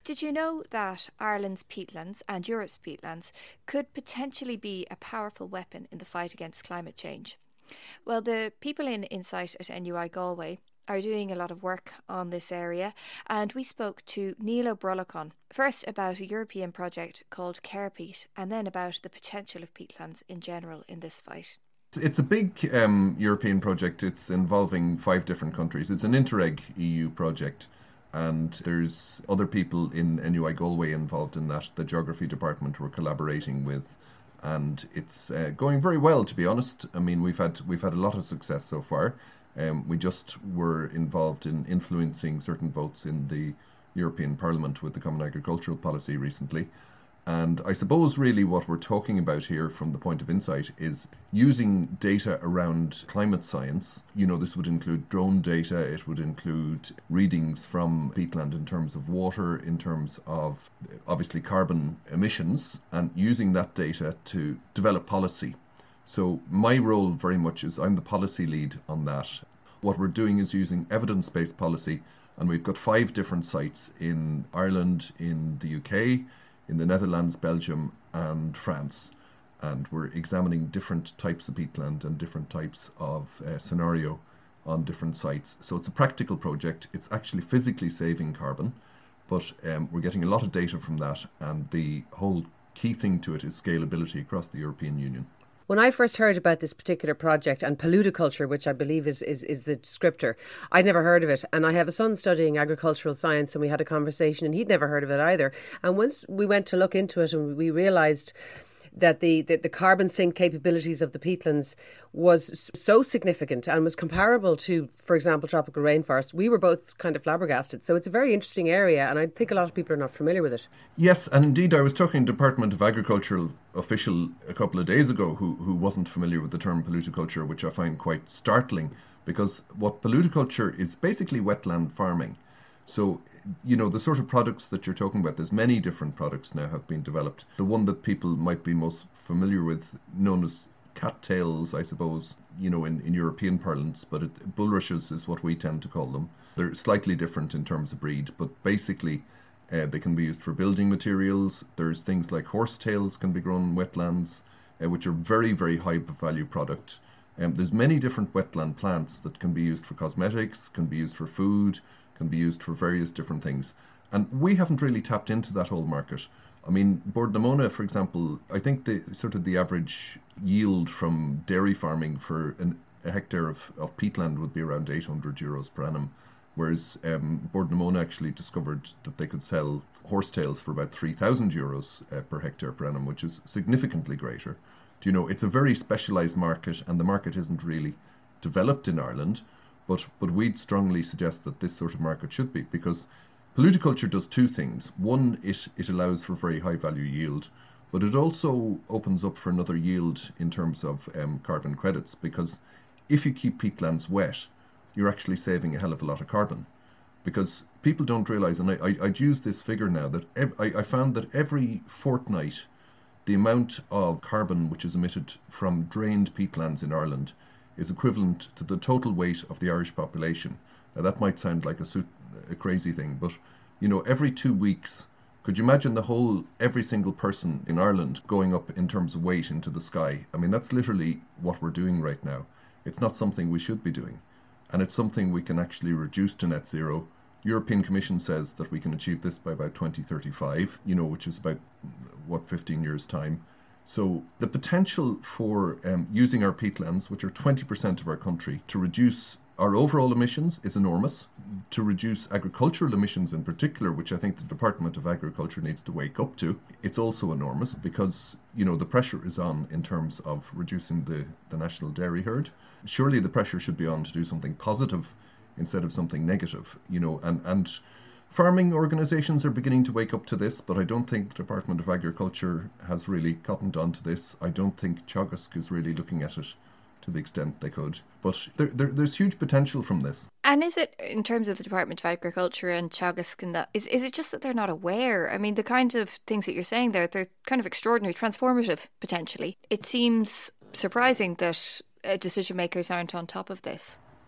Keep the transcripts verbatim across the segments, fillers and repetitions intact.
Did you know that Ireland's peatlands and Europe's peatlands could potentially be a powerful weapon in the fight against climate change? Well, the people in Insight at N U I Galway are doing a lot of work on this area, and we spoke to Neil O'Brolacon, first about a European project called CarePeat, and then about the potential of peatlands in general in this fight. It's a big um, European project. It's involving five different countries. It's an Interreg E U project. And there's other people in N U I Galway involved in that. The geography department we're collaborating with, and it's uh, going very well, to be honest. I mean, we've had we've had a lot of success so far. Um, we just were involved in influencing certain votes in the European Parliament with the Common Agricultural Policy recently. And I suppose really what we're talking about here from the point of Insight is using data around climate science. You know, this would include drone data, it would include readings from peatland in terms of water, in terms of obviously carbon emissions, and using that data to develop policy. So my role very much is I'm the policy lead on that. What we're doing is using evidence-based policy, and we've got five different sites in Ireland, in the U K, in the Netherlands, Belgium and France. And we're examining different types of peatland and different types of uh, scenario on different sites. So it's a practical project. It's actually physically saving carbon, but um, we're getting a lot of data from that. And the whole key thing to it is scalability across the European Union. When I first heard about this particular project and pollutoculture, which I believe is, is, is the descriptor, I'd never heard of it. And I have a son studying agricultural science, and we had a conversation and he'd never heard of it either. And once we went to look into it and we realised that the, the, the carbon sink capabilities of the peatlands was so significant and was comparable to, for example, tropical rainforests, we were both kind of flabbergasted. So it's a very interesting area, and I think a lot of people are not familiar with it. Yes, and indeed I was talking to Department of Agriculture official a couple of days ago who, who wasn't familiar with the term pollutoculture, which I find quite startling, because what pollutoculture is basically wetland farming. So, you know, the sort of products that you're talking about, there's many different products now have been developed. The one that people might be most familiar with, known as cattails, I suppose, you know, in, in European parlance, but it, bulrushes is what we tend to call them. They're slightly different in terms of breed, but basically uh, they can be used for building materials. There's things like horsetails can be grown in wetlands, uh, which are very, very high value product. Um, there's many different wetland plants that can be used for cosmetics, can be used for food, can be used for various different things. And we haven't really tapped into that whole market. I mean, Bord-na-Móna, for example, I think the sort of the average yield from dairy farming for an, a hectare of, of peatland would be around eight hundred euros per annum, whereas um, Bord-na-Móna actually discovered that they could sell horsetails for about three thousand euros uh, per hectare per annum, which is significantly greater. Do you know, it's a very specialised market, and the market isn't really developed in Ireland. But but we'd strongly suggest that this sort of market should be, because pollutoculture does two things. One, it, it allows for very high value yield, but it also opens up for another yield in terms of um, carbon credits, because if you keep peatlands wet, you're actually saving a hell of a lot of carbon. Because people don't realise, and I, I, I'd use this figure now, that ev- I, I found that every fortnight, the amount of carbon which is emitted from drained peatlands in Ireland is equivalent to the total weight of the Irish population. Now that might sound like a, suit, a crazy thing, but you know, every two weeks, could you imagine the whole, every single person in Ireland going up in terms of weight into the sky? I mean, that's literally what we're doing right now. It's not something we should be doing, and it's something we can actually reduce to net zero. European Commission says that we can achieve this by about twenty thirty-five, you know, which is about, what, fifteen years' time. So the potential for um, using our peatlands, which are twenty percent of our country, to reduce our overall emissions is enormous. To reduce agricultural emissions in particular, which I think the Department of Agriculture needs to wake up to, it's also enormous, because, you know, the pressure is on in terms of reducing the, the national dairy herd. Surely the pressure should be on to do something positive instead of something negative, you know, and, and farming organisations are beginning to wake up to this, but I don't think the Department of Agriculture has really cottoned on to this. I don't think Teagasc is really looking at it to the extent they could. But there, there, there's huge potential from this. And is it, in terms of the Department of Agriculture and Teagasc and that, is, is it just that they're not aware? I mean, the kind of things that you're saying there, they're kind of extraordinary, transformative, potentially. It seems surprising that uh, decision makers aren't on top of this.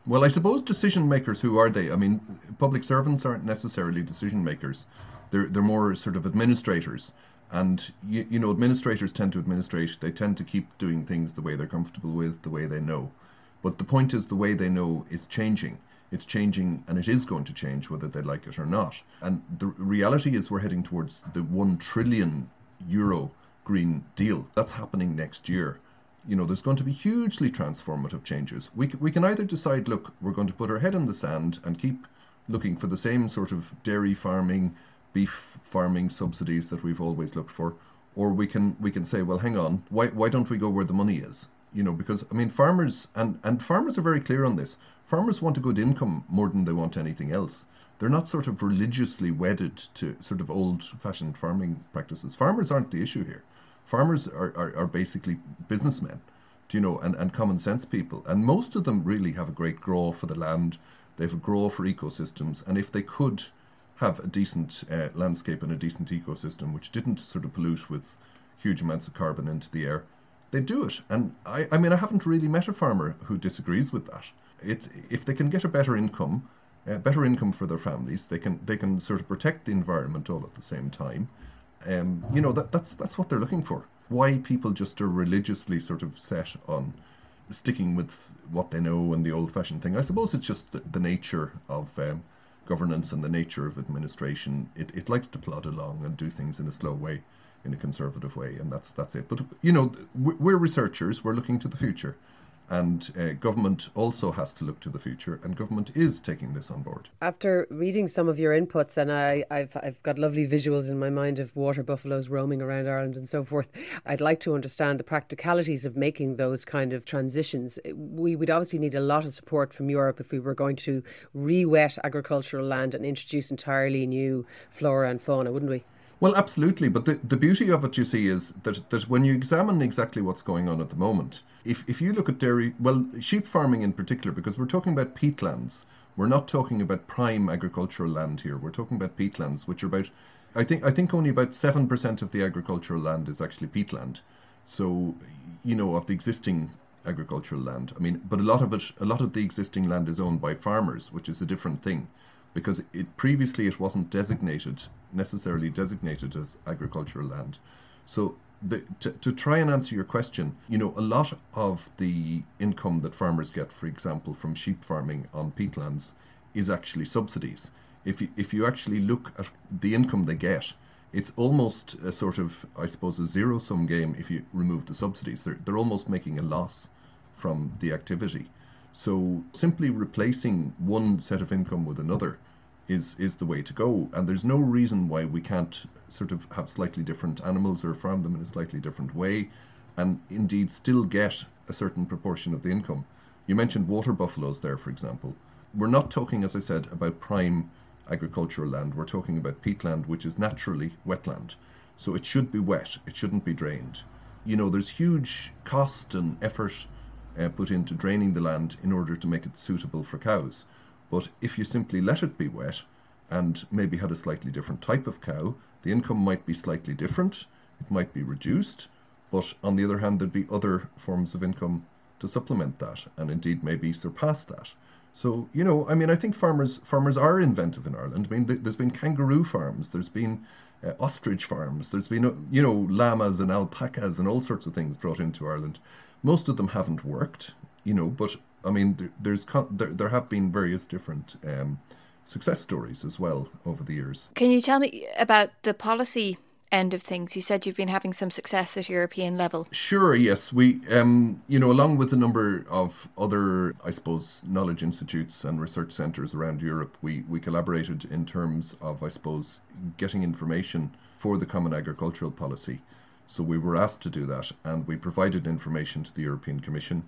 Well, I suppose decision makers, who are they? I mean, public servants aren't necessarily decision makers. They're they're more sort of administrators. And you, you know, administrators tend to administrate. They tend to keep doing things the way they're comfortable with, the way they know. But the point is, the way they know is changing. It's changing, and it is going to change whether they like it or not. And the reality is, we're heading towards the one trillion euro Green Deal. That's happening next year. You know, there's going to be hugely transformative changes. We we can either decide, look, we're going to put our head in the sand and keep looking for the same sort of dairy farming, beef farming subsidies that we've always looked for, or we can we can say, well, hang on, why why don't we go where the money is? You know, because I mean, farmers and and farmers are very clear on this. Farmers want a good income more than they want anything else. They're not sort of religiously wedded to sort of old-fashioned farming practices. Farmers aren't the issue here. Farmers are, are, are basically businessmen, you know, and, and common sense people. And most of them really have a great grow for the land. They have a grow for ecosystems. And if they could have a decent uh, landscape and a decent ecosystem, which didn't sort of pollute with huge amounts of carbon into the air, they do it. And I, I mean, I haven't really met a farmer who disagrees with that. It's, if they can get a better income, uh, better income for their families, they can they can sort of protect the environment all at the same time. Um, you know, that that's that's what they're looking for. Why people just are religiously sort of set on sticking with what they know and the old-fashioned thing. I suppose it's just the, the nature of um, governance and the nature of administration. It, it likes to plod along and do things in a slow way, in a conservative way, and that's that's it. But, you know, we're researchers, we're looking to the future. And uh, government also has to look to the future, and government is taking this on board. After reading some of your inputs, and I, I've I've got lovely visuals in my mind of water buffaloes roaming around Ireland and so forth, I'd like to understand the practicalities of making those kind of transitions. We would obviously need a lot of support from Europe if we were going to re-wet agricultural land and introduce entirely new flora and fauna, wouldn't we? Well, absolutely. But the, the beauty of it, you see, is that, that when you examine exactly what's going on at the moment, if, if you look at dairy, well, sheep farming in particular, because we're talking about peatlands, we're not talking about prime agricultural land here. We're talking about peatlands, which are about, I think, I think only about seven percent of the agricultural land is actually peatland. So, you know, of the existing agricultural land. I mean, but a lot of it, a lot of the existing land is owned by farmers, which is a different thing. Because it previously it wasn't designated, necessarily designated as agricultural land. So the, to, to try and answer your question, you know, a lot of the income that farmers get, for example, from sheep farming on peatlands is actually subsidies. If you, if you actually look at the income they get, it's almost a sort of, I suppose, a zero-sum game if you remove the subsidies. They're, they're almost making a loss from the activity. So simply replacing one set of income with another is is the way to go, and there's no reason why we can't sort of have slightly different animals or farm them in a slightly different way, and indeed still get a certain proportion of the income. You mentioned water buffaloes there, for example. We're not talking, as I said, about prime agricultural land. We're talking about peatland, which is naturally wetland. So it should be wet, it shouldn't be drained. You know, there's huge cost and effort uh, put into draining the land in order to make it suitable for cows. But if you simply let it be wet and maybe had a slightly different type of cow, the income might be slightly different, it might be reduced, but on the other hand there'd be other forms of income to supplement that and indeed maybe surpass that. So, you know, I mean, I think farmers farmers are inventive in Ireland. I mean, there's been kangaroo farms, there's been uh, ostrich farms, there's been, you know, llamas and alpacas and all sorts of things brought into Ireland. Most of them haven't worked, you know, but I mean, there, there's there, there have been various different um, success stories as well over the years. Can you tell me about the policy end of things? You said you've been having some success at European level. Sure, yes. We, um, you know, along with a number of other, I suppose, knowledge institutes and research centres around Europe, we, we collaborated in terms of, I suppose, getting information for the Common Agricultural Policy. So we were asked to do that, and we provided information to the European Commission.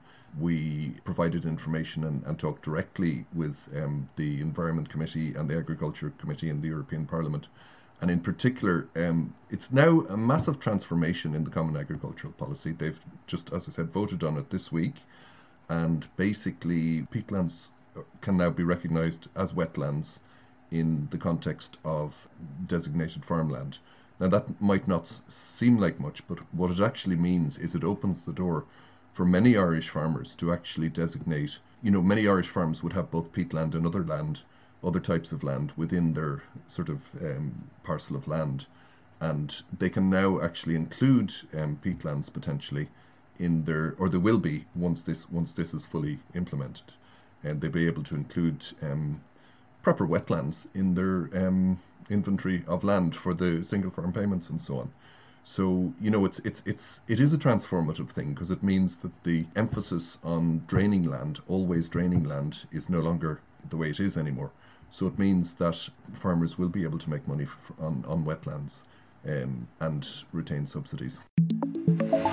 We provided information and, and talked directly with um, the Environment Committee and the Agriculture Committee in the European Parliament. And in particular, um, it's now a massive transformation in the Common Agricultural Policy. They've just, as I said, voted on it this week. And basically, peatlands can now be recognised as wetlands in the context of designated farmland. Now, that might not seem like much, but what it actually means is it opens the door for many Irish farmers to actually designate you know, many Irish farms would have both peatland and other land, other types of land within their sort of um, parcel of land. And they can now actually include um, peatlands potentially in their, or they will be once this once this is fully implemented, and they'll be able to include um, proper wetlands in their um, inventory of land for the single farm payments and so on. So, you know, it's it's it's it is a transformative thing, because it means that the emphasis on draining land, always draining land, is no longer the way it is anymore. So it means that farmers will be able to make money on, on wetlands um, and retain subsidies.